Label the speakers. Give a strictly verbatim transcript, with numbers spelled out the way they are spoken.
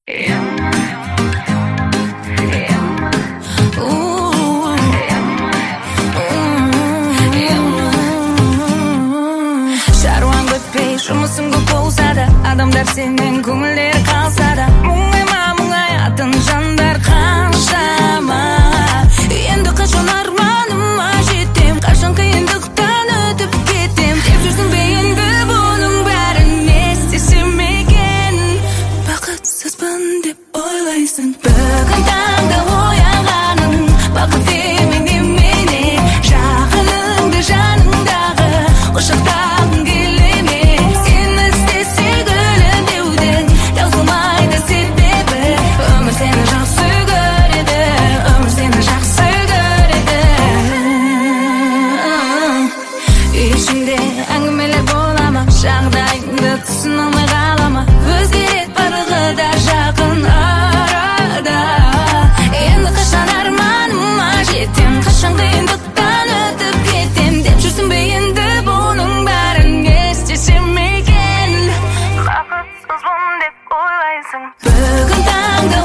Speaker 1: Жұмысың көп болса да, адамдар сенен көңілдері қалса да, мұңайма мұңаятын жандар қаншама. Енді қашан арманыма жетем, қашан қиындықтан өтіп кетем деп жүрсің бе енді бұның бәрін не істесем екен? Бақытсызбын деп ойлайсың. Бүгін таңда оянғаның бақыт емен немене, жақыныңды жаныңдағы құшақтағың келе ме? Сені істесе гүлдеудің таусылмайды себебі, өмір сені жақсы көреді, өмір сені жақсы көреді. Ішімде әңгімелер бола ма, жағдайыңды түсіне алмай қала ма? Өзгереді барлығы да жақын арада. Енді қашан арманыма жетем, қашан қиындықтан өтіп кетем деп жүрсің бе енді бұның бәрін не істесем екен? Бақытсызбын деп ойлайсың. Бүгін таңда